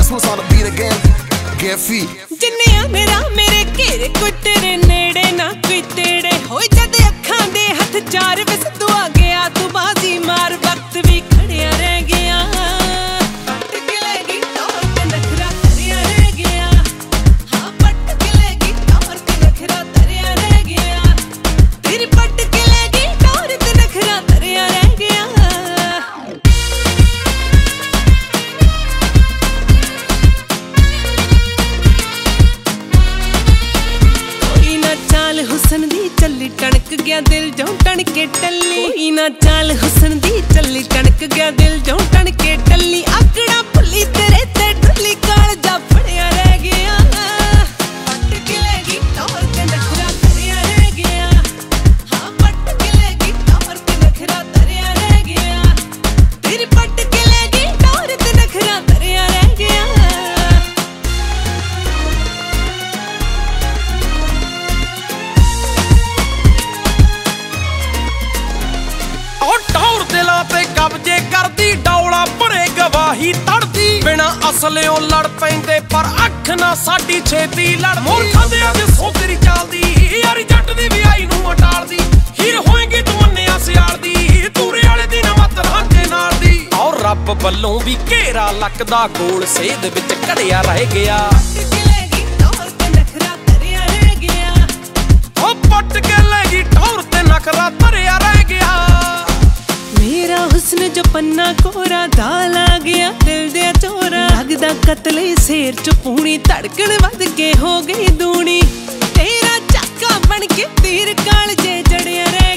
Swiss on the beat again. Get feet. जिन्निया मेरा मेरे घेरे कोई तेरे नेड़े ना कोई तेड़े होए जद अखां दे हथ चार विस तू आ गया तू बाजी मार वक्त भी खड़िया रह गया पट के लेगी टौर ते नखरा तरिया रह गया हाँ पट के लेगी टौर ते नखरा तरिया रह गया तेरी पट के लेगी टौर ते नखरा तरिया रह गया हुसन दी चली टणक गया दिल जो टणके टल्ली कोई ना चाल हुसन दी चली टणक गया दिल जो टणके टल्ली आकड़ा भुली तेरे ते टल्ली काल जा फड़िया रह गया पट के लेगी टौर ते नखरा तरिया रह गया हाँ पट के लेगी टौर ते नखरा तरिया रह गया तेरी पट के लेगी टौर ते नखरा तरिया रह गया टौर दिलां ते कब्जे करदी डौला भरे गवाही तड़दी बिना असलियों लड़ पैंदे पर अख ना साडी छेती लड़ मूर्खां दे अज सो तेरी चालदी यारी जट दी विआई नूं अटालदी हीर होएगी तू मन्निया सियाल दी तूरे वाले दी ना मत रांझे नाल दी और रब वल्लों भी घेरा लकदा गोल सेध विच घड़िया रह गया पट के लेगी टौर ते नखरा तरिया रह गया मेरा हुस्न जो पन्ना कोरा दाल आ गया दिल दे चोरा लगदा कतले शेर च पूनी धड़कन वध के हो गई दूनी तेरा चाका बन के तीर काल जे जड़िया रह